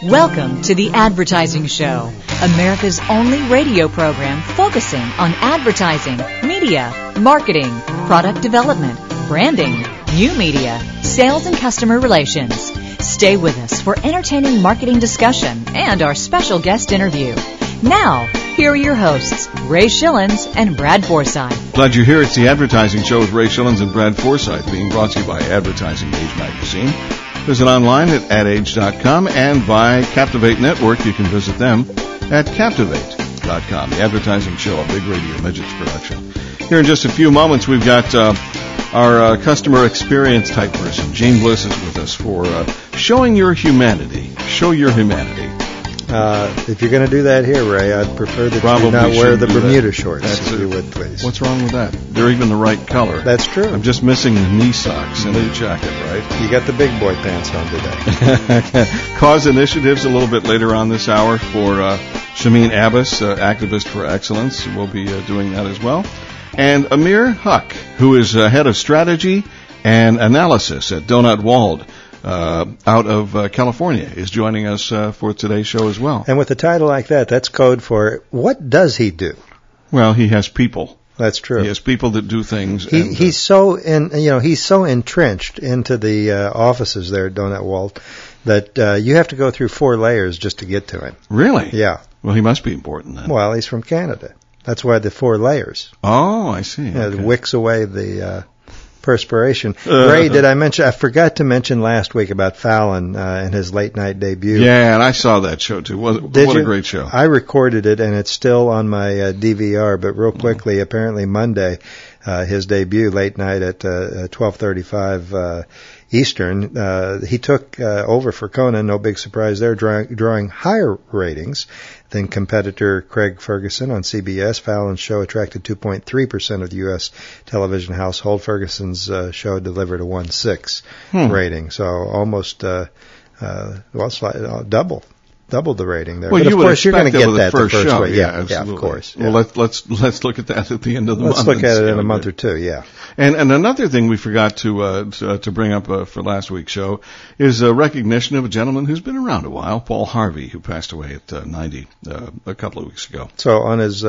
Welcome to The Advertising Show, America's only radio program focusing on advertising, media, marketing, product development, branding, new media, sales, and customer relations. Stay with us for entertaining marketing discussion and our special guest interview. Now, here are your hosts, Ray Schillens and Brad Forsythe. Glad you're here. It's The Advertising Show with Ray Schillens and Brad Forsythe, being brought to you by Advertising Age Magazine. Visit online at adage.com, and by Captivate Network, you can visit them at captivate.com. The Advertising Show, a Big Radio Midgets production. Here in just a few moments, we've got our customer experience type person, Gene Bliss, is with us for showing your humanity. Show your humanity. If you're going to do that here, Ray, I'd prefer that you not wear the Bermuda shorts, if you would, please. What's wrong with that? They're even the right color. That's true. I'm just missing the knee socks and the jacket, right? You got the big boy pants on today. Cause initiatives a little bit later on this hour for Shameen Abbas, Activist for Excellence. We'll be doing that as well. And Amir Huck, who is head of strategy and analysis at Donut Wald, out of California, is joining us for today's show as well. And with a title like that, that's code for what does he do? Well, he has people. That's true. He has people that do things. He's so entrenched into the offices there at Donut Wald that you have to go through 4 layers just to get to him. Really? Yeah. Well, he must be important then. Well, he's from Canada. That's why the 4 layers. Oh, I see. It wicks away the perspiration. Ray, did I mention? I forgot to mention last week about Fallon and his late night debut. Yeah, and I saw that show too. What a great show! I recorded it, and it's still on my DVR. But real quickly, apparently Monday, his debut late night at 12:35 Eastern. He took over for Conan. No big surprise there, drawing higher ratings than competitor Craig Ferguson on CBS. Fallon's show attracted 2.3% of the U.S. television household. Ferguson's show delivered a 1.6 rating, so almost double the rating there. Well, but of course, you're going to get that the first show. way. Yeah, absolutely. Of course. Yeah. Well, let's look at that at the end of the month. Let's look at it in a month or two. Yeah. And another thing we forgot to bring up for last week's show is a recognition of a gentleman who's been around a while, Paul Harvey, who passed away at 90 a couple of weeks ago. So on his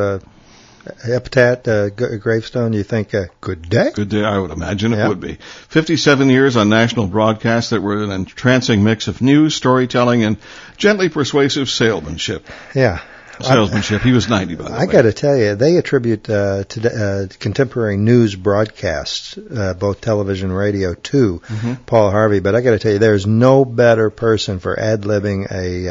epitaph gravestone, you think good day? Good day, I would imagine it would be. 57 years on national broadcasts that were an entrancing mix of news, storytelling, and gently persuasive salesmanship. Yeah. He was 90, by the way. I got to tell you, they attribute to contemporary news broadcasts, both television and radio, to Paul Harvey. But I got to tell you, there's no better person for ad-libbing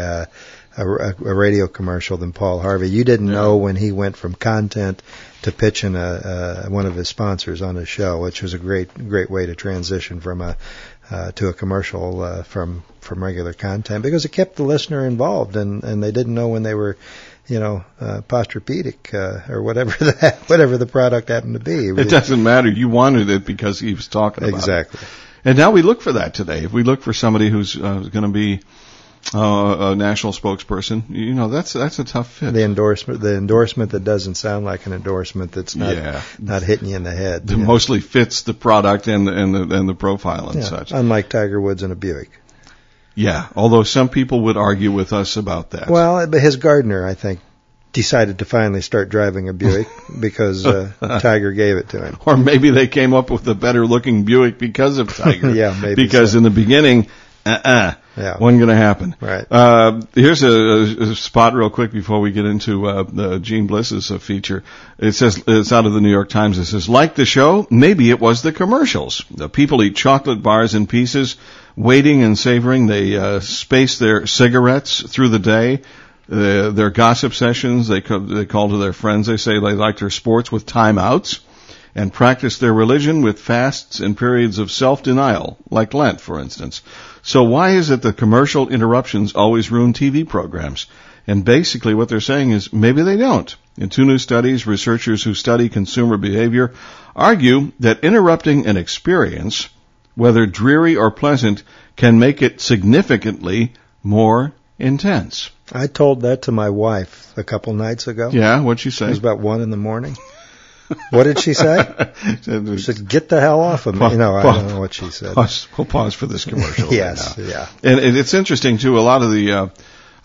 a radio commercial than Paul Harvey. You didn't know when he went from content to pitching one of his sponsors on his show, which was a great way to transition from to a commercial from regular content, because it kept the listener involved, and they didn't know when they were Posturepedic or whatever the product happened to be. It doesn't matter. You wanted it because he was talking about it. Exactly. And now we look for that today. If we look for somebody who's going to be a national spokesperson, that's a tough fit. The endorsement that doesn't sound like an endorsement, that's not hitting you in the head. That mostly fits the product and the profile and such. Unlike Tiger Woods and a Buick. Yeah, although some people would argue with us about that. Well, but his gardener, I think, decided to finally start driving a Buick because Tiger gave it to him. Or maybe they came up with a better-looking Buick because of Tiger. Yeah, maybe. Because in the beginning, wasn't going to happen. Right. Here's a spot real quick before we get into Gene Bliss's feature. It says, it's out of the New York Times. It says, like the show, maybe it was the commercials. The people eat chocolate bars in pieces, waiting and savoring. They space their cigarettes through the day. Their gossip sessions, they call to their friends. They say they like their sports with timeouts, and practice their religion with fasts and periods of self-denial, like Lent, for instance. So why is it that commercial interruptions always ruin TV programs? And basically what they're saying is maybe they don't. In 2 new studies, researchers who study consumer behavior argue that interrupting an experience, whether dreary or pleasant, can make it significantly more intense. I told that to my wife a couple nights ago. Yeah, what'd she say? It was about 1 a.m. What did she say? She said, "Get the hell off of me." I don't know what she said. We'll pause for this commercial. Yes, right now. yeah. And it's interesting too. A lot of the,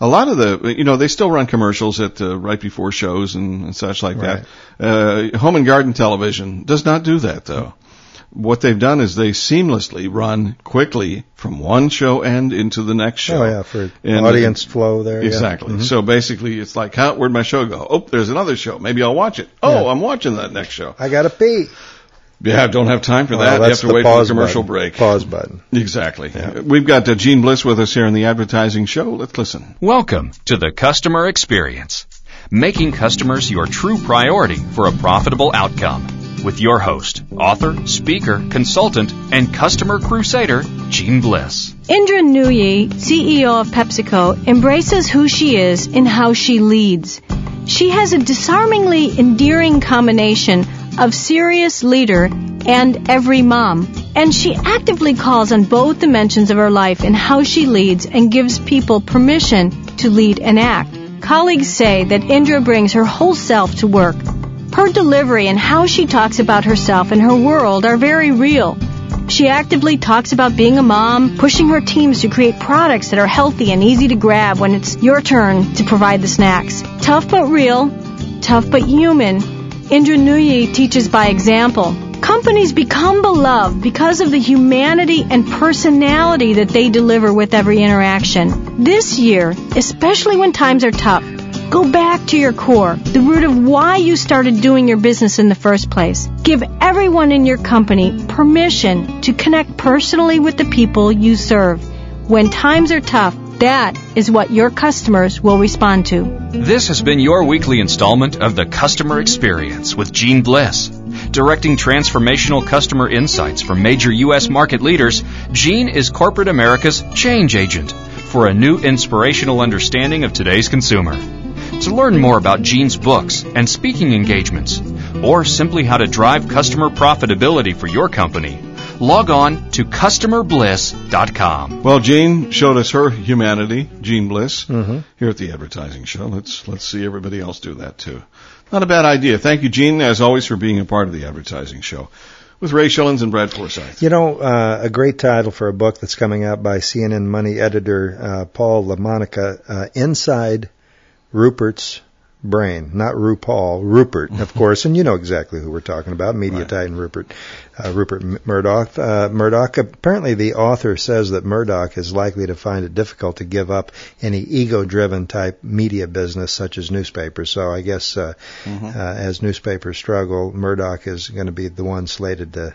they still run commercials at right before shows and such like Right. that. Home and garden television does not do that though. What they've done is they seamlessly run quickly from one show end into the next show. Oh yeah, for audience flow there. Exactly. Yeah. Mm-hmm. So basically, it's like, where'd my show go? Oh, there's another show. Maybe I'll watch it. Oh, Yeah. I'm watching that next show. I gotta pee. Yeah, don't have time for that. You have That's to the wait for pause the commercial button. break. Pause button. Exactly. Yeah. We've got Gene Bliss with us here in the advertising show. Let's listen. Welcome to the customer experience, making customers your true priority for a profitable outcome. With your host, author, speaker, consultant, and customer crusader, Gene Bliss. Indra Nooyi, CEO of PepsiCo, embraces who she is and how she leads. She has a disarmingly endearing combination of serious leader and every mom. And she actively calls on both dimensions of her life in how she leads and gives people permission to lead and act. Colleagues say that Indra brings her whole self to work. Her delivery and how she talks about herself and her world are very real. She actively talks about being a mom, pushing her teams to create products that are healthy and easy to grab when it's your turn to provide the snacks. Tough but real, tough but human. Indra Nooyi teaches by example. Companies become beloved because of the humanity and personality that they deliver with every interaction. This year, especially when times are tough, go back to your core, the root of why you started doing your business in the first place. Give everyone in your company permission to connect personally with the people you serve. When times are tough, that is what your customers will respond to. This has been your weekly installment of the Customer Experience with Gene Bliss. Directing transformational customer insights from major U.S. market leaders, Gene is corporate America's change agent for a new inspirational understanding of today's consumer. To learn more about Gene's books and speaking engagements, or simply how to drive customer profitability for your company, log on to customerbliss.com. Well, Gene showed us her humanity, Gene Bliss, here at the advertising show. Let's see everybody else do that too. Not a bad idea. Thank you, Gene, as always, for being a part of the advertising show. With Ray Schillens and Brad Forsythe. You know, a great title for a book that's coming out by CNN Money editor Paul LaMonica, Inside Rupert's Brain. Not RuPaul, Rupert, of course, and you know exactly who we're talking about, media titan Rupert Murdoch. Murdoch, apparently the author says that Murdoch is likely to find it difficult to give up any ego-driven type media business such as newspapers. So I guess as newspapers struggle, Murdoch is going to be the one slated to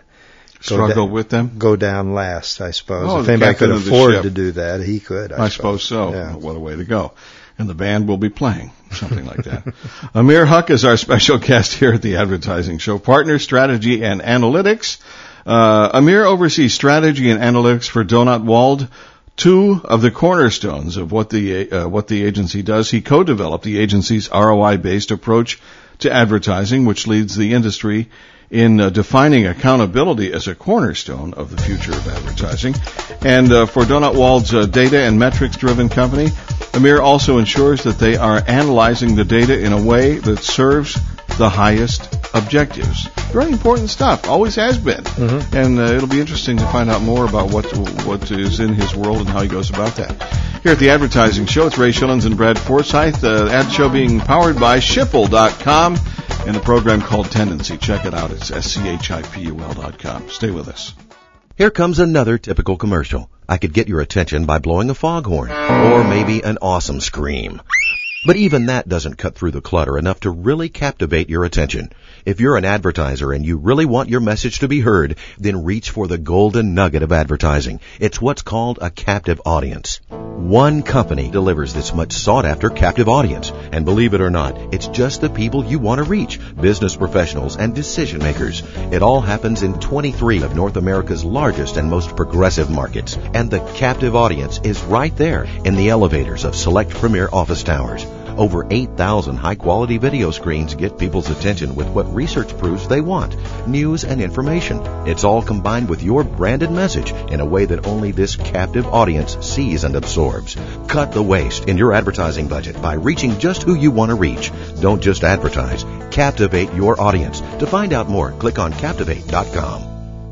go down last, I suppose. Oh, if anybody could afford to do that, he could. I suppose so. Yeah. What a way to go. And the band will be playing, something like that. Amir Huq is our special guest here at the advertising show. Partner, Strategy, and Analytics. Amir oversees strategy and analytics for Donut Wald, two of the cornerstones of what the agency does. He co-developed the agency's ROI-based approach to advertising, which leads the industry in defining accountability as a cornerstone of the future of advertising. And for Donut Wald's data and metrics-driven company, Amir also ensures that they are analyzing the data in a way that serves the highest objectives. Very important stuff. Always has been. And it'll be interesting to find out more about what is in his world and how he goes about that. Here at the advertising show, it's Ray Schillens and Brad Forsythe. The ad show being powered by Schipul.com and a program called Tendency. Check it out. It's SCHIPUL.com. Stay with us. Here comes another typical commercial. I could get your attention by blowing a foghorn, or maybe an awesome scream. But even that doesn't cut through the clutter enough to really captivate your attention. If you're an advertiser and you really want your message to be heard, then reach for the golden nugget of advertising. It's what's called a captive audience. One company delivers this much sought-after captive audience. And believe it or not, it's just the people you want to reach, business professionals and decision makers. It all happens in 23 of North America's largest and most progressive markets. And the captive audience is right there in the elevators of select premier office towers. Over 8,000 high-quality video screens get people's attention with what research proves they want, news and information. It's all combined with your branded message in a way that only this captive audience sees and absorbs. Cut the waste in your advertising budget by reaching just who you want to reach. Don't just advertise. Captivate your audience. To find out more, click on Captivate.com.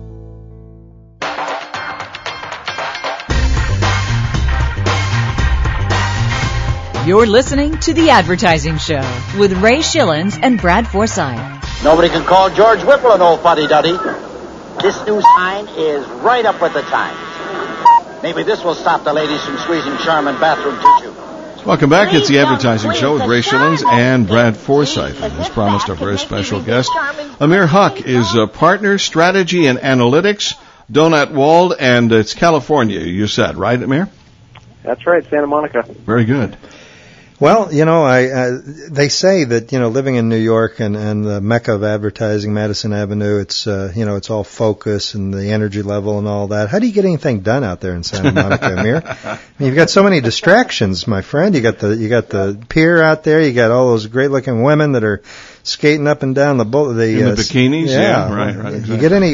You're listening to The Advertising Show with Ray Schillens and Brad Forsythe. Nobody can call George Whipple an old fuddy-duddy. This new sign is right up with the times. Maybe this will stop the ladies from squeezing Charmin bathroom tissue. Welcome back. It's The Advertising Show with Ray Schillens and Brad Forsythe. As promised, our very special guest, Amir Huck, is a partner, strategy, and analytics, Donut Wald, and it's California, you said, right, Amir? That's right, Santa Monica. Very good. Well, they say that, living in New York and the mecca of advertising, Madison Avenue, it's, it's all focus and the energy level and all that. How do you get anything done out there in Santa Monica, Amir? I mean, you've got so many distractions, my friend. You got the pier out there. You got all those great looking women that are skating up and down the bikinis. Yeah, right. Exactly. You get any?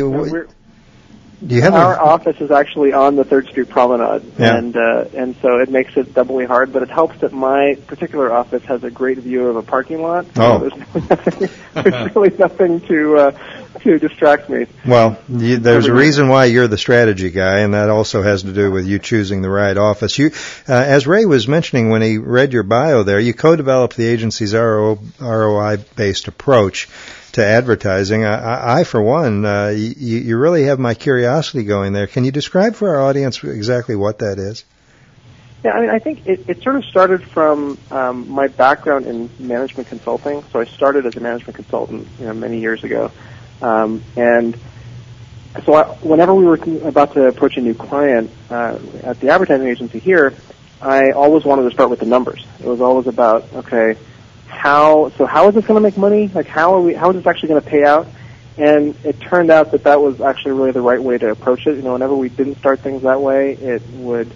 Do you have our office is actually on the 3rd Street Promenade, and so it makes it doubly hard. But it helps that my particular office has a great view of a parking lot. Oh, so there's really nothing to distract me. Well, there's a reason why you're the strategy guy, and that also has to do with you choosing the right office. You, as Ray was mentioning when he read your bio there, you co-developed the agency's ROI-based approach to advertising. I for one, you really have my curiosity going there. Can you describe for our audience exactly what that is? Yeah, I mean, I think it sort of started from my background in management consulting. So I started as a management consultant, many years ago, and so whenever we were about to approach a new client at the advertising agency here, I always wanted to start with the numbers. It was always about, okay, how is this going to make money? Like, how is this actually going to pay out? And it turned out that was actually really the right way to approach it. Whenever we didn't start things that way, it would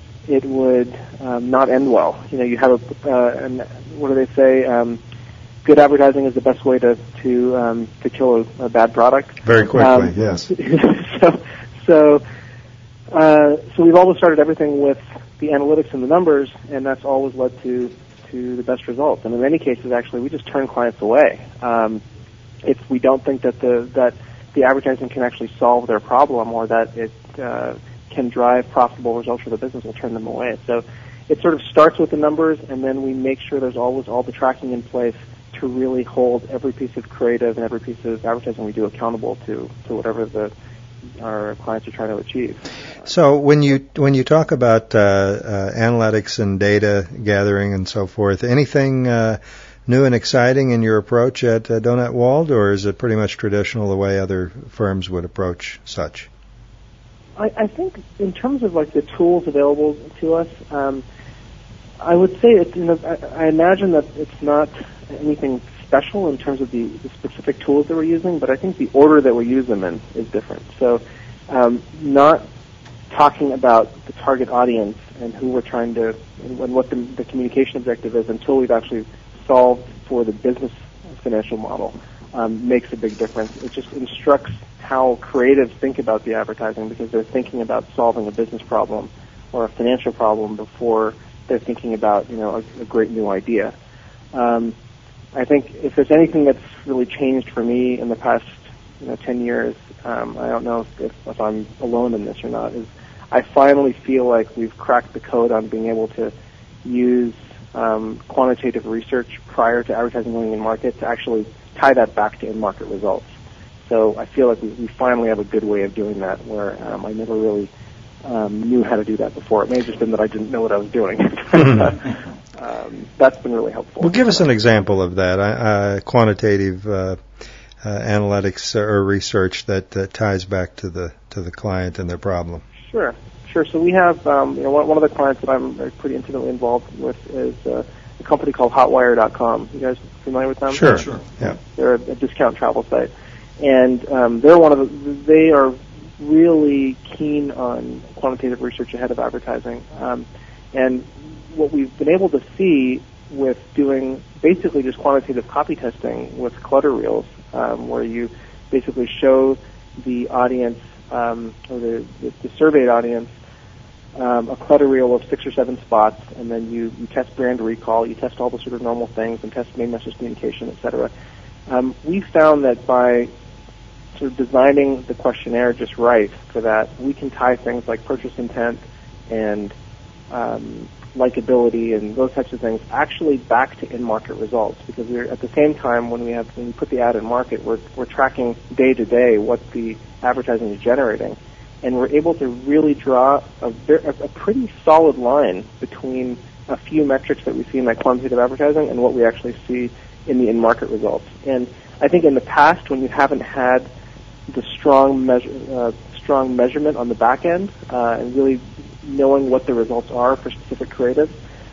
not end well. You have what do they say? Good advertising is the best way to kill a bad product. Very quickly, yes. So we've always started everything with the analytics and the numbers, and that's always led to the best results. And in many cases, actually, we just turn clients away if we don't think that the advertising can actually solve their problem or that it can drive profitable results for the business. We'll turn them away. So it sort of starts with the numbers, and then we make sure there's always all the tracking in place to really hold every piece of creative and every piece of advertising we do accountable to whatever our clients are trying to achieve. So when you talk about analytics and data gathering and so forth, anything new and exciting in your approach at Donut Wald, or is it pretty much traditional the way other firms would approach such? I think in terms of like the tools available to us, I would say I imagine that it's not anything special in terms of the specific tools that we're using, but I think the order that we use them in is different. So not talking about the target audience and who we're trying to, and what the communication objective is until we've actually solved for the business financial model makes a big difference. It just instructs how creatives think about the advertising because they're thinking about solving a business problem or a financial problem before they're thinking about, a great new idea. I think if there's anything that's really changed for me in the past 10 years, I don't know if I'm alone in this or not, is I finally feel like we've cracked the code on being able to use quantitative research prior to advertising going in market to actually tie that back to in-market results. So I feel like we finally have a good way of doing that where I never really knew how to do that before. It may have just been that I didn't know what I was doing. That's been really helpful. Well, give us an example of that, quantitative analytics or research that ties back to the client and their problem. Sure. So we have one of the clients that I'm pretty intimately involved with is a company called Hotwire.com. You guys familiar with them? Sure. Yeah. They're a discount travel site, and they are really keen on quantitative research ahead of advertising. And what we've been able to see with doing basically just quantitative copy testing with clutter reels, where you basically show the audience or the surveyed audience a clutter reel of 6 or 7 spots, and then you test brand recall, you test all the sort of normal things, and test main message communication, etc. We found that by sort of designing the questionnaire just right for that, we can tie things like purchase intent and likability and those types of things actually back to in-market results, because we're at the same time when we put the ad in market, we're tracking day to day what the advertising is generating, and we're able to really draw a pretty solid line between a few metrics that we see in that quantitative advertising and what we actually see in the in-market results. And I think in the past, when you haven't had the strong measurement on the back end and really knowing what the results are for specific creative,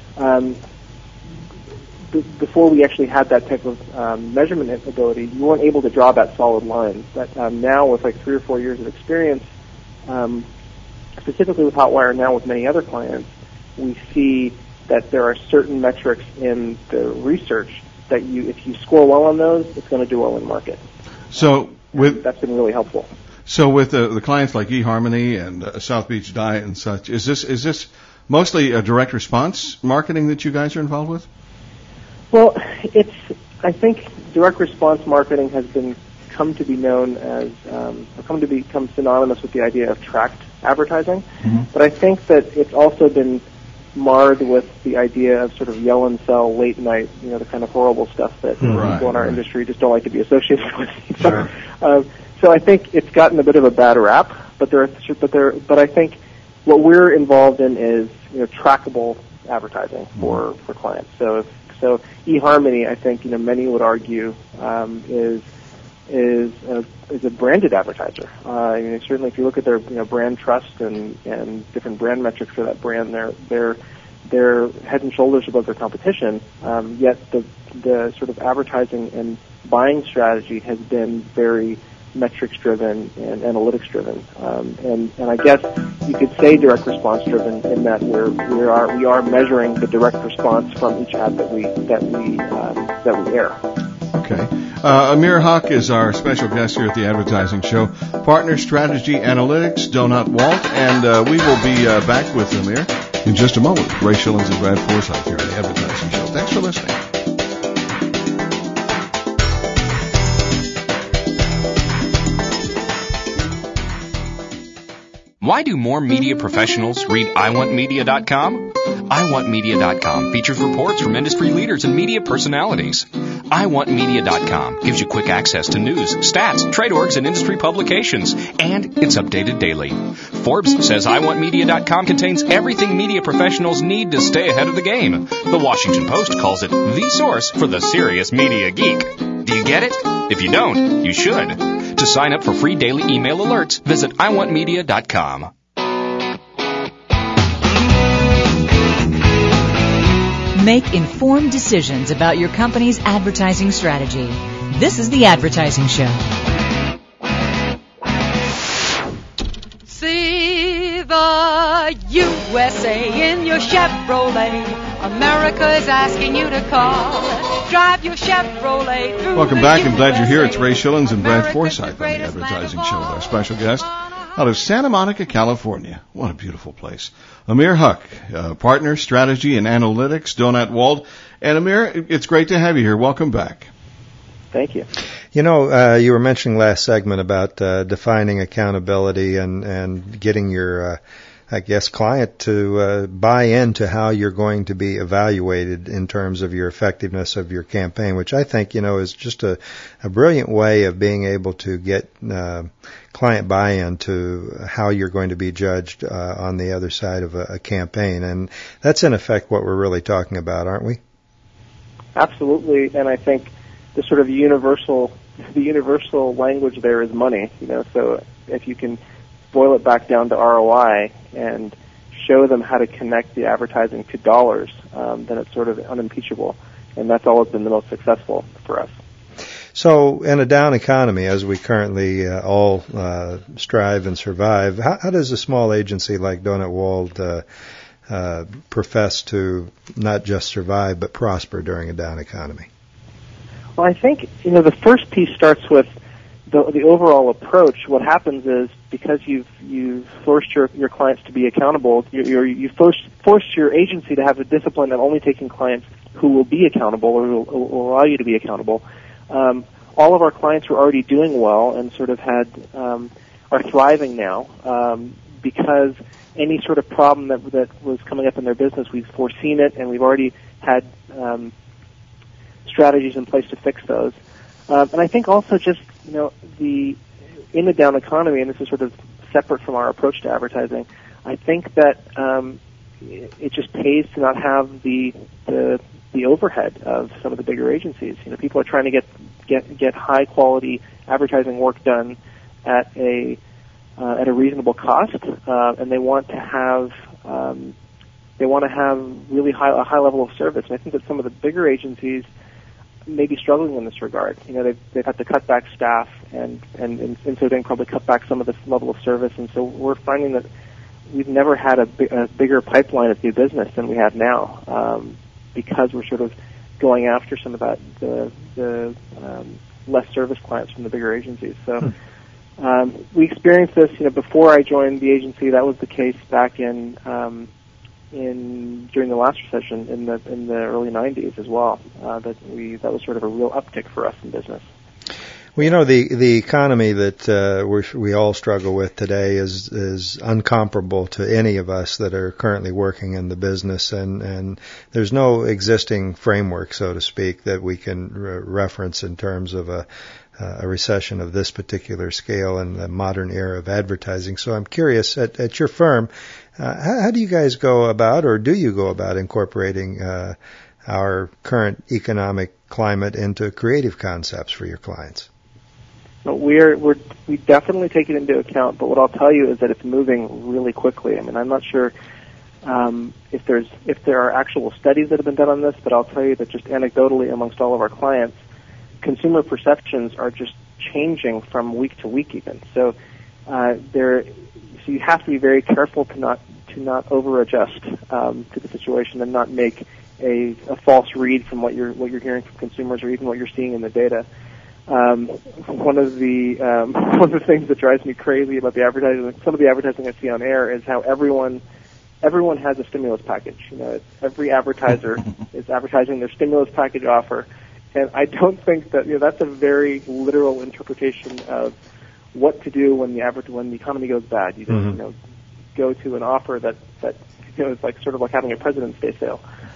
before we actually had that type of measurement ability, you weren't able to draw that solid line. But now, with like 3 or 4 years of experience, specifically with Hotwire, now with many other clients, we see that there are certain metrics in the research that if you score well on those, it's going to do well in market. So that's been really helpful. So with the clients like eHarmony and South Beach Diet and such, is this mostly a direct response marketing that you guys are involved with? Well, I think direct response marketing has come to be known as, come to become synonymous with the idea of tracked advertising. Mm-hmm. But I think that it's also been marred with the idea of sort of yell and sell late night, the kind of horrible stuff that people in our industry just don't like to be associated with. Sure. So I think it's gotten a bit of a bad rap, but I think what we're involved in is trackable advertising for clients. So eHarmony, I think many would argue is a branded advertiser. Certainly if you look at their brand trust and different brand metrics for that brand, they're head and shoulders above their competition. Yet the sort of advertising and buying strategy has been very metrics driven and analytics driven, and I guess you could say direct response driven in that we are measuring the direct response from each ad that we air. Okay. Amir Huq is our special guest here at the Advertising Show. Partner Strategy Analytics, Donut Walt, and we will be back with Amir in just a moment. Ray Schillens and Brad Forsythe here at the Advertising Show. Thanks for listening. Why do more media professionals read iwantmedia.com? iwantmedia.com features reports from industry leaders and media personalities. iwantmedia.com gives you quick access to news, stats, trade orgs, and industry publications, and it's updated daily. Forbes says iwantmedia.com contains everything media professionals need to stay ahead of the game. The Washington Post calls it the source for the serious media geek. Do you get it? If you don't, you should. To sign up for free daily email alerts, visit iwantmedia.com. Make informed decisions about your company's advertising strategy. This is The Advertising Show. See the USA in your Chevrolet. America is asking you to call. Drive your Chevrolet through. Welcome back. I'm glad you're here. It's Ray Schillens and Brad Forsythe on The Advertising Show with our special guest out of Santa Monica, California. What a beautiful place. Amir Huq, Partner Strategy and Analytics, Donut Walt. And Amir, it's great to have you here. Welcome back. Thank you. You were mentioning last segment about defining accountability and getting your client to buy into how you're going to be evaluated in terms of your effectiveness of your campaign, which I think, is just a brilliant way of being able to get client buy-in to how you're going to be judged on the other side of a campaign. And that's, in effect, what we're really talking about, aren't we? Absolutely. And I think the sort of universal language there is money. So if you can boil it back down to ROI and show them how to connect the advertising to dollars, then it's sort of unimpeachable, and that's always been the most successful for us. So in a down economy, as we currently all strive and survive, how does a small agency like Donut Walt profess to not just survive but prosper during a down economy? Well, I think the first piece starts with the overall approach. What happens is, because you've forced your clients to be accountable, you forced your agency to have the discipline of only taking clients who will be accountable or will allow you to be accountable. All of our clients were already doing well and sort of are thriving now because any sort of problem that was coming up in their business, we've foreseen it, and we've already had strategies in place to fix those. And I think also just, in the down economy, and this is sort of separate from our approach to advertising, I think that it just pays to not have the overhead of some of the bigger agencies. People are trying to get high quality advertising work done at a reasonable cost, and they want to have really a high level of service. And I think that some of the bigger agencies may be struggling in this regard. They've had to cut back staff and so then probably cut back some of this level of service. And so we're finding that we've never had a bigger pipeline of new business than we have now, because we're sort of going after some of that the less service clients from the bigger agencies. So we experienced this. Before I joined the agency, that was the case back in during the last recession in the early 90s as well. That was sort of a real uptick for us in business. Well, the economy that we all struggle with today is uncomparable to any of us that are currently working in the business, and there's no existing framework, so to speak, that we can reference in terms of a recession of this particular scale in the modern era of advertising. So I'm curious, at your firm, how do you guys go about, or do you go about, incorporating our current economic climate into creative concepts for your clients? We definitely take it into account, but what I'll tell you is that it's moving really quickly. I mean, I'm not sure if there are actual studies that have been done on this, but I'll tell you that just anecdotally amongst all of our clients, consumer perceptions are just changing from week to week even. So so you have to be very careful to not over adjust to the situation and not make a false read from what you're hearing from consumers or even what you're seeing in the data. One of the things that drives me crazy about the advertising, some of the advertising I see on air, is how everyone has a stimulus package. Every advertiser is advertising their stimulus package offer, and I don't think that that's a very literal interpretation of what to do when the economy goes bad. You just go to an offer that is like sort of like having a President's Day sale,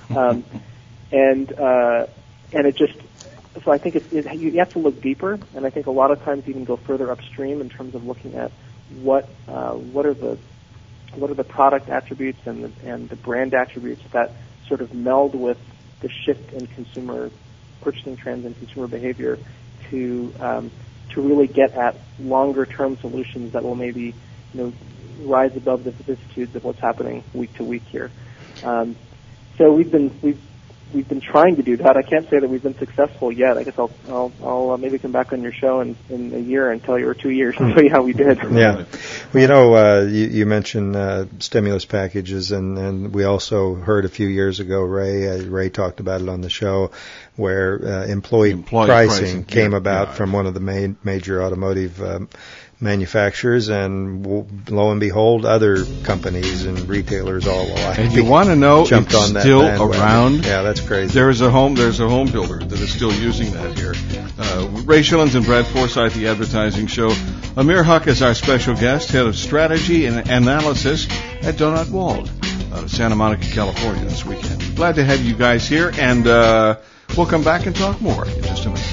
and it just. So I think you have to look deeper, and I think a lot of times even go further upstream in terms of looking at what are the product attributes and the brand attributes that sort of meld with the shift in consumer purchasing trends and consumer behavior to really get at longer term solutions that will maybe rise above the vicissitudes of what's happening week to week here. So we've been trying to do that. I can't say that we've been successful yet. I guess I'll maybe come back on your show in a year and tell you, or 2 years, and tell you how we did. Yeah. Well, you mentioned stimulus packages, and we also heard a few years ago, Ray talked about it on the show, where employee pricing came about from one of the major automotive manufacturers, and lo and behold, other companies and retailers all alike. And you want to know it's still around? Yeah, that's crazy. There's a home builder that is still using that here. Ray Shillings and Brad Forsythe, the Advertising Show. Amir Huq is our special guest, head of strategy and analysis at Donut Wald out of Santa Monica, California this weekend. Glad to have you guys here, and we'll come back and talk more in just a minute.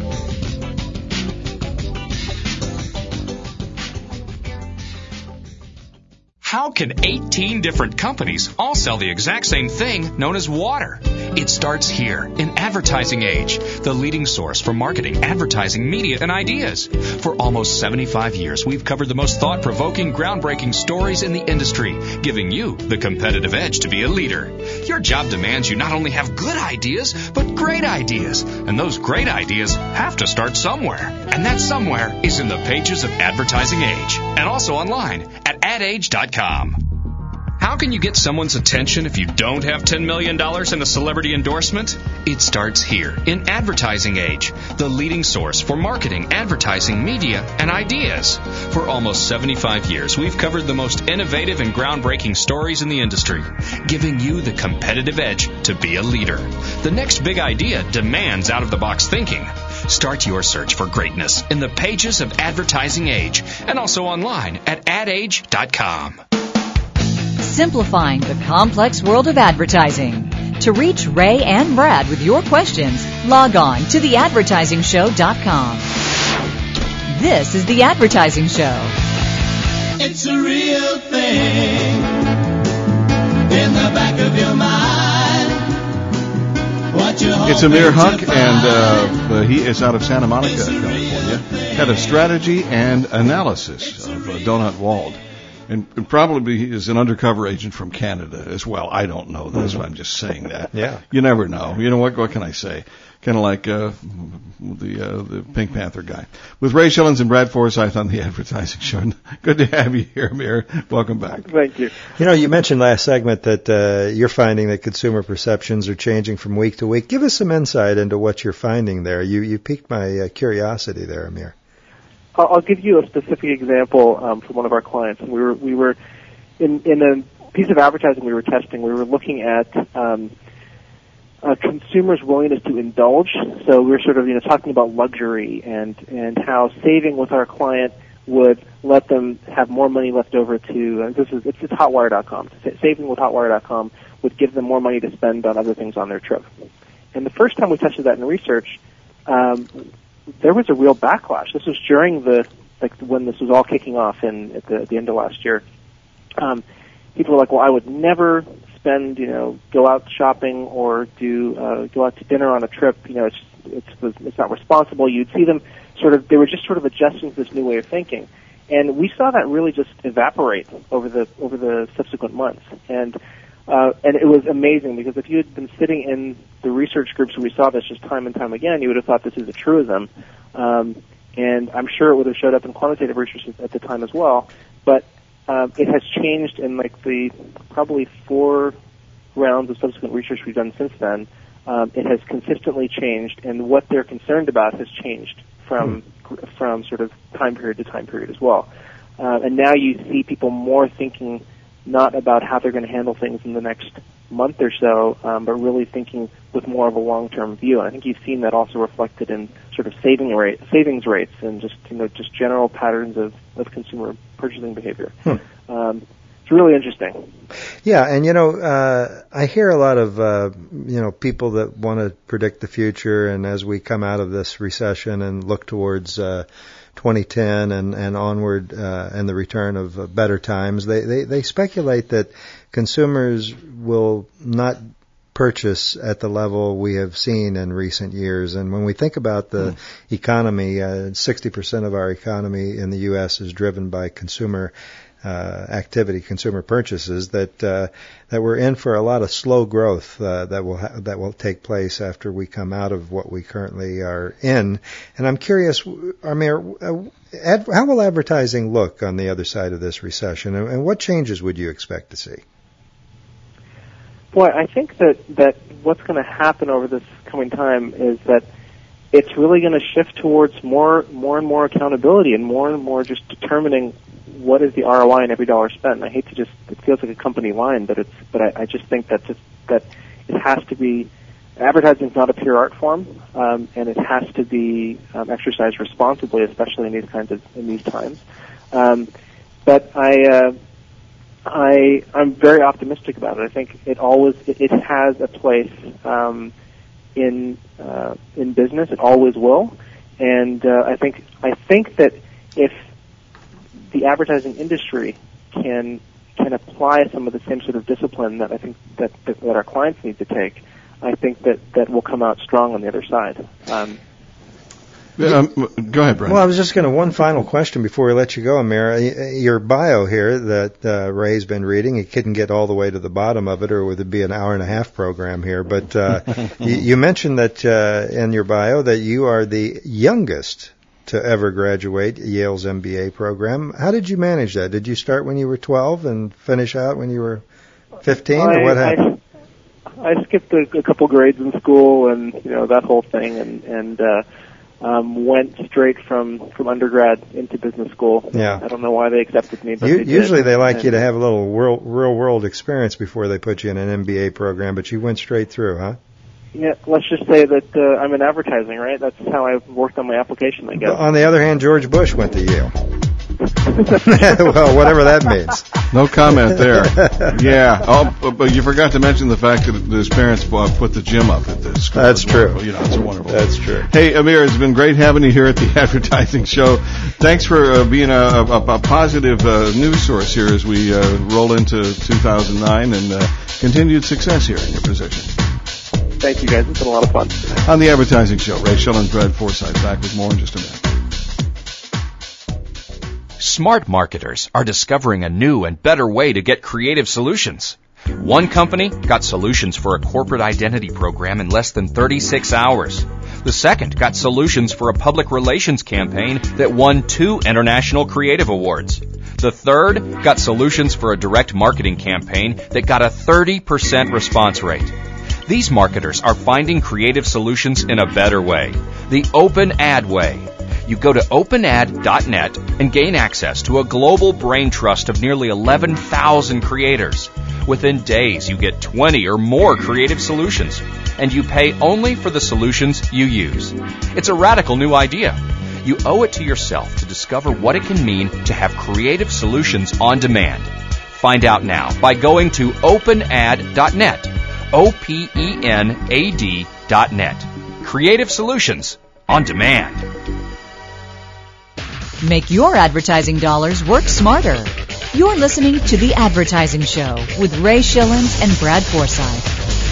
How can 18 different companies all sell the exact same thing known as water? It starts here in Advertising Age, the leading source for marketing, advertising, media, and ideas. For almost 75 years, we've covered the most thought-provoking, groundbreaking stories in the industry, giving you the competitive edge to be a leader. Your job demands you not only have good ideas, but great ideas. And those great ideas have to start somewhere. And that somewhere is in the pages of Advertising Age, and also online at adage.com. How can you get someone's attention if you don't have $10 million in a celebrity endorsement? It starts here in Advertising Age, the leading source for marketing, advertising, media, and ideas. For almost 75 years, we've covered the most innovative and groundbreaking stories in the industry, giving you the competitive edge to be a leader. The next big idea demands out-of-the-box thinking. Start your search for greatness in the pages of Advertising Age and also online at adage.com. Simplifying the complex world of advertising. To reach Ray and Brad with your questions, log on to theadvertisingshow.com. This is The Advertising Show. It's a real thing in the back of your mind. It's Amir Huck, and he is out of Santa Monica, California, head of strategy and analysis of Donut Wald. And probably he is an undercover agent from Canada as well. I don't know this, but I'm just saying that. Yeah. You never know. You know what? What can I say? Kind of like the Pink Panther guy. With Ray Shillings and Brad Forsyth on the Advertising Show. Good to have you here, Amir. Welcome back. Thank you. You know, you mentioned last segment that you're finding that consumer perceptions are changing from week to week. Give us some insight into what you're finding there. You piqued my curiosity there, Amir. I'll give you a specific example from one of our clients. We were in a piece of advertising we were testing. We were looking at consumers' willingness to indulge. So we were sort of talking about luxury and how saving with our client would let them have more money left over to it's Hotwire.com. Saving with Hotwire.com would give them more money to spend on other things on their trip. And the first time we tested that in research, there was a real backlash. This was during when this was all kicking off at the end of last year. People were like, "Well, I would never spend, go out shopping or go out to dinner on a trip. It's not responsible." You'd see them they were just adjusting to this new way of thinking, and we saw that really just evaporate over the subsequent months. And it was amazing because if you had been sitting in the research groups where we saw this just time and time again, you would have thought this is a truism. And I'm sure it would have showed up in quantitative research at the time as well. But it has changed in the probably 4 rounds of subsequent research we've done since then. It has consistently changed, and what they're concerned about has changed from sort of time period to time period as well. And now you see people more thinking not about how they're going to handle things in the next month or so, but really thinking with more of a long-term view. And I think you've seen that also reflected in sort of savings rates and just general patterns of consumer purchasing behavior. It's really interesting. Yeah, and I hear a lot of people that want to predict the future, and as we come out of this recession and look towards 2010 and onward, and the return of better times, they speculate that consumers will not purchase at the level we have seen in recent years. And when we think about the economy, 60% of our economy in the U.S. is driven by consumer activity, consumer purchases, that we're in for a lot of slow growth that will take place after we come out of what we currently are in. And I'm curious, Amir, how will advertising look on the other side of this recession, and what changes would you expect to see? Boy, I think that what's going to happen over this coming time is that it's really going to shift towards more and more accountability and more just determining what is the ROI in every dollar spent. And I hate to it feels like a company line, but I just think that it has to be, advertising is not a pure art form, and it has to be exercised responsibly, especially in these times. But I'm very optimistic about it. I think it has a place in business. It always will, and I think that if the advertising industry can apply some of the same sort of discipline that I think that our clients need to take, I think that will come out strong on the other side. Go ahead, Brian. Well, I was just going to, one final question before we let you go, Amir. Your bio here that Ray's been reading, he couldn't get all the way to the bottom of it, or would it be an hour-and-a-half program here? But you mentioned that in your bio that you are the youngest to ever graduate Yale's MBA program. How did you manage that? Did you start when you were 12 and finish out when you were 15, or what happened? I skipped a couple grades in school, and that whole thing, and went straight from undergrad into business school. Yeah. I don't know why they accepted me, but usually they like you to have a little real world experience before they put you in an MBA program, but you went straight through, huh? Yeah, let's just say that I'm in advertising, right? That's how I worked on my application, I guess. On the other hand, George Bush went to Yale. Well, whatever that means. No comment there. Yeah. Oh, but you forgot to mention the fact that his parents put the gym up at the school. That's true. It's wonderful. That's true. Hey, Amir, it's been great having you here at the Advertising Show. Thanks for being a positive news source here as we roll into 2009 and continued success here in your position. Thank you, guys. It's been a lot of fun. On the Advertising Show, Ray Schell and Brad Forsythe back with more in just a minute. Smart marketers are discovering a new and better way to get creative solutions. One company got solutions for a corporate identity program in less than 36 hours. The second got solutions for a public relations campaign that won 2 international creative awards. The third got solutions for a direct marketing campaign that got a 30% response rate. These marketers are finding creative solutions in a better way, the Open Ad way. You go to openad.net and gain access to a global brain trust of nearly 11,000 creators. Within days, you get 20 or more creative solutions, and you pay only for the solutions you use. It's a radical new idea. You owe it to yourself to discover what it can mean to have creative solutions on demand. Find out now by going to openad.net. OPENAD.net. Creative solutions on demand. Make your advertising dollars work smarter. You're listening to The Advertising Show with Ray Schillens and Brad Forsythe.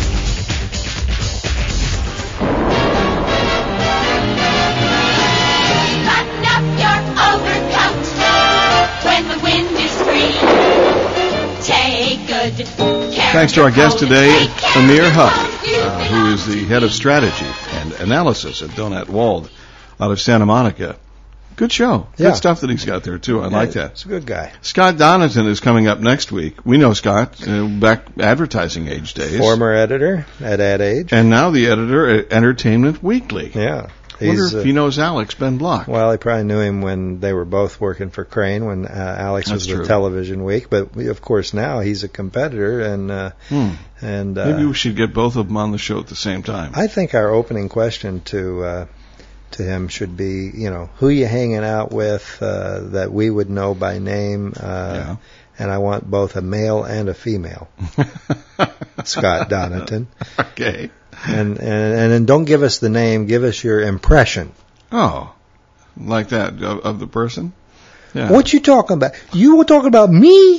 Button up your overcoat when the wind is free. Take good care. Thanks to our guest today, Amir Huck, who is the head of strategy and analysis at Donat Wald out of Santa Monica. Good show. Yeah. Good stuff that he's got there, too. I like that. He's a good guy. Scott Donaton is coming up next week. We know Scott, back advertising age days. Former editor at Ad Age. And now the editor at Entertainment Weekly. Yeah. I wonder if he knows Alex Ben Block. Well, he probably knew him when they were both working for Crane, when Alex was with Television Week. But, of course, now he's a competitor. And maybe we should get both of them on the show at the same time. I think our opening question to him should be, who you hanging out with that we would know by name. And I want both a male and a female. Scott Donaton. Okay. And then don't give us the name, give us your impression. Oh, like that of the person? Yeah. What you talking about? You were talking about me?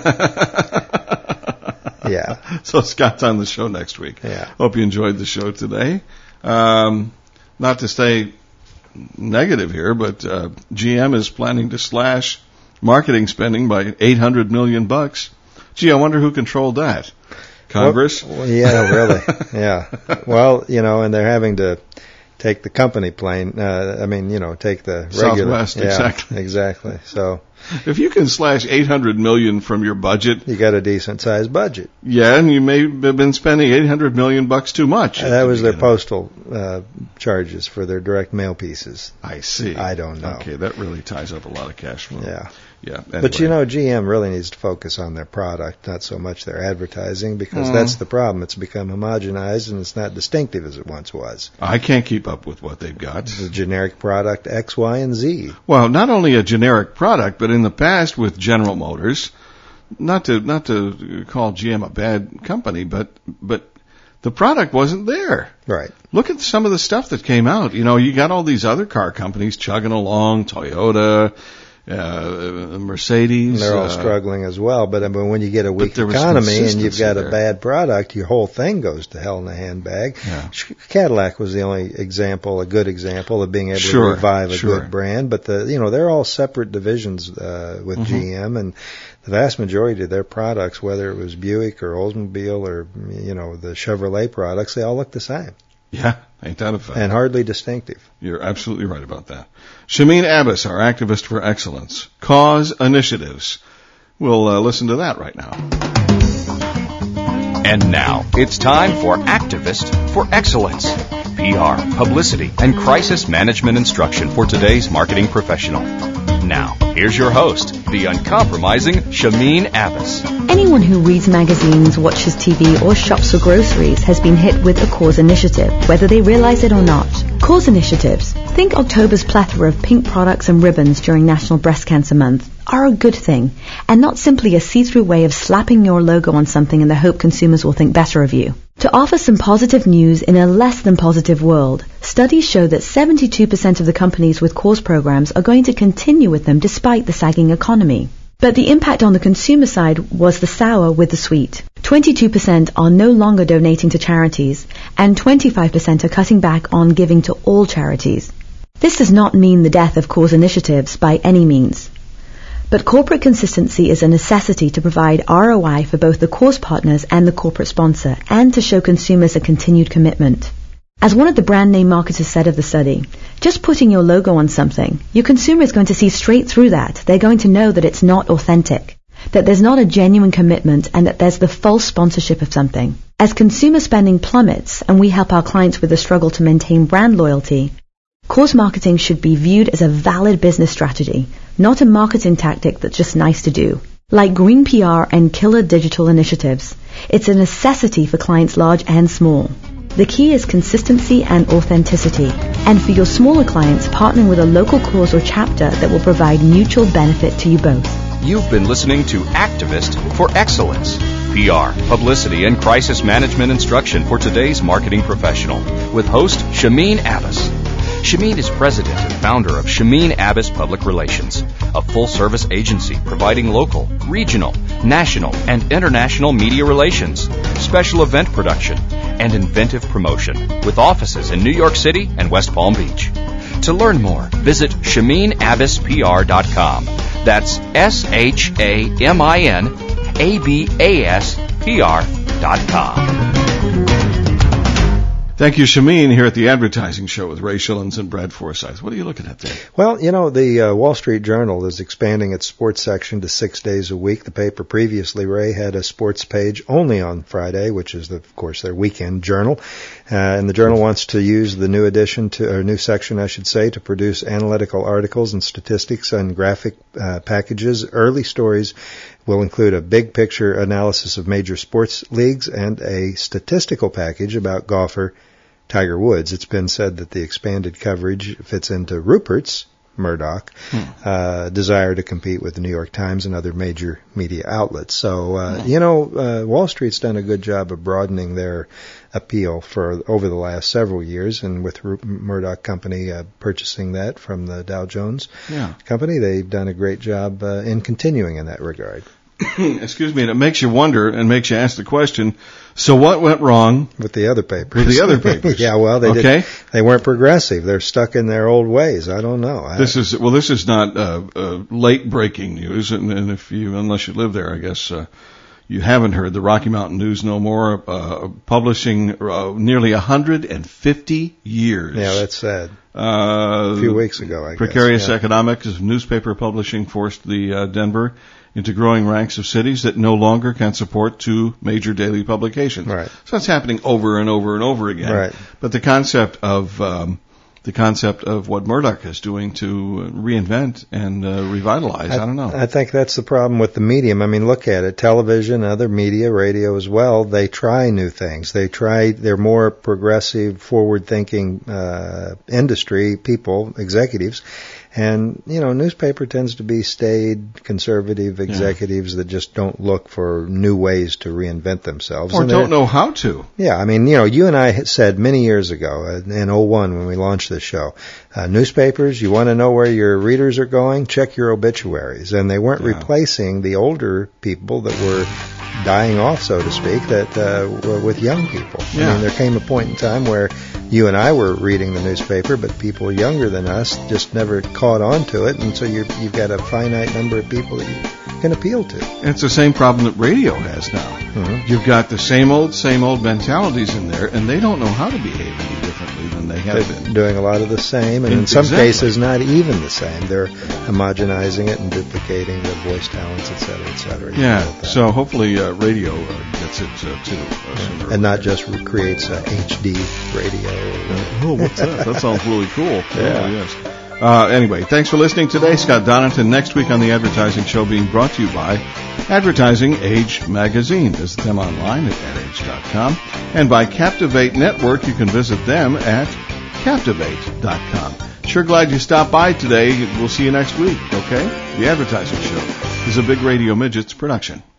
Yeah. So Scott's on the show next week. Yeah. Hope you enjoyed the show today. Not to stay negative here, but GM is planning to slash marketing spending by $800 million. Gee, I wonder who controlled that. Congress? Well, yeah, really. Yeah. Well, and they're having to take the company plane. Take the regular. Southwest, exactly. Exactly. So if you can slash $800 million from your budget, you got a decent sized budget. Yeah, and you may have been spending $800 million too much. That was their postal charges for their direct mail pieces. I see. I don't know. Okay, that really ties up a lot of cash flow. Yeah. Yeah. Anyway. But GM really needs to focus on their product, not so much their advertising, because that's the problem. It's become homogenized and it's not distinctive as it once was. I can't keep up with what they've got. The generic product X, Y, and Z. Well, not only a generic product, but in the past with General Motors, not to call GM a bad company, but the product wasn't there. Right. Look at some of the stuff that came out. You got all these other car companies chugging along, Toyota, Mercedes. They're all struggling as well, but when you get a weak economy and you've got a bad product, your whole thing goes to hell in a handbag. Yeah. Cadillac was the only example, a good example of being able to revive a good brand, but they're all separate divisions with GM, and the vast majority of their products, whether it was Buick or Oldsmobile or the Chevrolet products, they all look the same. Yeah. Ain't that a fact? And hardly distinctive. You're absolutely right about that. Shameen Abbas, our activist for excellence. Cause initiatives. We'll listen to that right now. And now, it's time for Activist for Excellence. PR, publicity, and crisis management instruction for today's marketing professional. Now, here's your host, the uncompromising Shameen Abbas. Anyone who reads magazines, watches TV, or shops for groceries has been hit with a cause initiative, whether they realize it or not. Cause initiatives. Think October's plethora of pink products and ribbons during National Breast Cancer Month are a good thing, and not simply a see-through way of slapping your logo on something in the hope consumers will think better of you. To offer some positive news in a less than positive world, studies show that 72% of the companies with cause programs are going to continue with them despite the sagging economy. But the impact on the consumer side was the sour with the sweet. 22% are no longer donating to charities, and 25% are cutting back on giving to all charities. This does not mean the death of cause initiatives by any means. But corporate consistency is a necessity to provide ROI for both the cause partners and the corporate sponsor, and to show consumers a continued commitment. As one of the brand name marketers said of the study, just putting your logo on something, your consumer is going to see straight through that. They're going to know that it's not authentic, that there's not a genuine commitment, and that there's the false sponsorship of something. As consumer spending plummets, and we help our clients with the struggle to maintain brand loyalty, cause marketing should be viewed as a valid business strategy, not a marketing tactic that's just nice to do. Like green PR and killer digital initiatives, it's a necessity for clients large and small. The key is consistency and authenticity. And for your smaller clients, partnering with a local cause or chapter that will provide mutual benefit to you both. You've been listening to Activist for Excellence. PR, publicity, and crisis management instruction for today's marketing professional with host Shameen Abbas. Shameen is president and founder of Shameen Abbas Public Relations, a full-service agency providing local, regional, national, and international media relations, special event production, and inventive promotion, with offices in New York City and West Palm Beach. To learn more, visit ShameenAbbasPR.com. That's ShameenAbbasPR.com. Thank you, Shameen, here at the Advertising Show with Ray Schillens and Brad Forsythe. What are you looking at there? Well, you know, the Wall Street Journal is expanding its sports section to 6 days a week. The paper previously, Ray, had a sports page only on Friday, which is, of course, their weekend journal. And the journal wants to use the new new section, I should say, to produce analytical articles and statistics and graphic packages. Early stories will include a big picture analysis of major sports leagues and a statistical package about golfer Tiger Woods. It's been said that the expanded coverage fits into Rupert's, Murdoch, desire to compete with the New York Times and other major media outlets. So, Wall Street's done a good job of broadening their appeal for over the last several years, and with Murdoch Company purchasing that from the Dow Jones Company, they've done a great job in continuing in that regard. Excuse me, and it makes you wonder and makes you ask the question, so what went wrong with the other papers? Yeah, well, they weren't progressive. They're stuck in their old ways. I don't know. This is not late breaking news, and unless you live there, I guess you haven't heard. The Rocky Mountain News No More publishing nearly 150 years. Yeah, that's sad. A few weeks ago, I guess. Precarious economics of newspaper publishing forced the Denver into growing ranks of cities that no longer can support 2 major daily publications. Right. So that's happening over and over and over again. Right. But the concept of what Murdoch is doing to reinvent and revitalize, I don't know. I think that's the problem with the medium. I mean, look at it. Television, other media, radio as well, they try new things. They're more progressive, forward-thinking industry people, executives. And, newspaper tends to be staid, conservative executives that just don't look for new ways to reinvent themselves. Or don't know how to. Yeah, I mean, you and I said many years ago, in 2001 when we launched this show, newspapers, you want to know where your readers are going? Check your obituaries. And they weren't replacing the older people that were dying off, so to speak, that were with young people. Yeah. I mean, there came a point in time where you and I were reading the newspaper, but people younger than us just never caught on to it, and so you've got a finite number of people that you can appeal to. And it's the same problem that radio has now. Mm-hmm. You've got the same old mentalities in there, and they don't know how to behave any differently They have They're been doing a lot of the same, and in some Exactly. cases not even the same. They're homogenizing it and duplicating the voice talents, et cetera, et cetera. You know Yeah, about that. so hopefully radio gets it too. Sooner or And not later. just creates a HD radio. Oh, what's that? That sounds really cool. Yeah. Oh, yes. Anyway, thanks for listening today. Scott Donington next week on The Advertising Show, being brought to you by Advertising Age Magazine. Visit them online at adage.com. And by Captivate Network, you can visit them at captivate.com. Sure glad you stopped by today. We'll see you next week, okay? The Advertising Show is a Big Radio Midgets production.